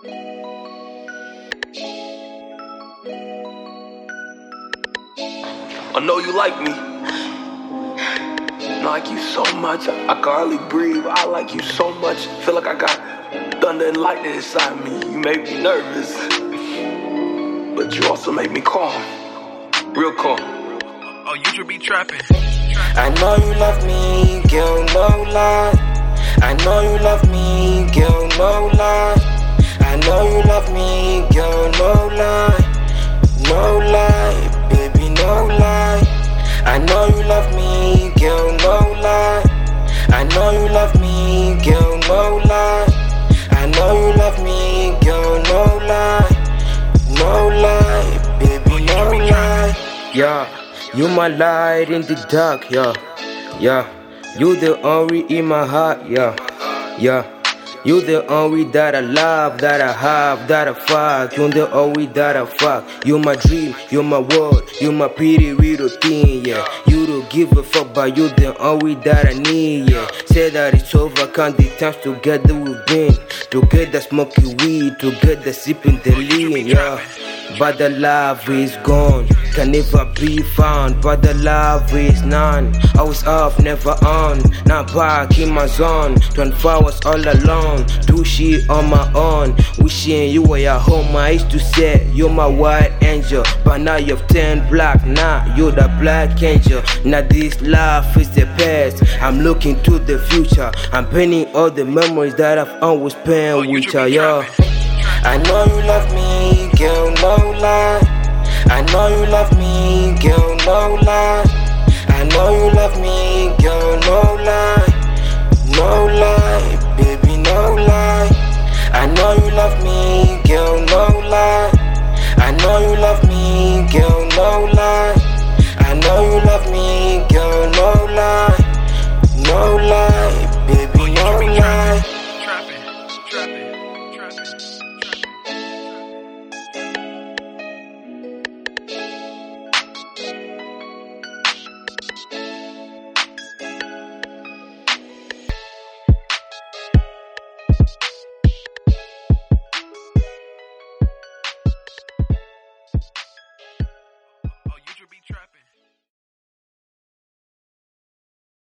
I know you like me. I like you so much, I can hardly breathe. I like you so much, feel like I got thunder and lightning inside me. You make me nervous, but you also make me calm, real calm. Oh, you should be trapping. I know you love me, girl, no lie. I know you love me, girl, no lie. I know you love me, girl, no lie. No lie, baby, no lie. I know you love me, girl, no lie. I know you love me, girl, no lie. I know you love me, girl, no lie. No lie, baby, no lie. Yeah, you my light in the dark, yeah. You the only in my heart, yeah. You the only that I love, that I have, that I fuck. You the only that I fuck. You my dream, you my world, you my pretty little thing, yeah. You don't give a fuck, but you the only that I need, yeah. Say that it's over, count the times together we've been. Together smoking weed, together sipping the lean, yeah. But the love is gone, can never be found. But the love is none. I was off, never on. Now back in my zone, 24 hours all alone. Do shit on my own. Wishing you were at home. I used to say you're my white angel, but now you've turned black. Now you're the black angel. Now this life is the past. I'm looking to the future. I'm painting all the memories that I've always spent with you, yo. I know you love me, girl, no lie. I know you love me, girl, no lie. I know you love me, girl, no lie. No lie, baby, no lie. I know you love me, girl, no lie. I know you love me, girl, no lie. I know you love me, girl,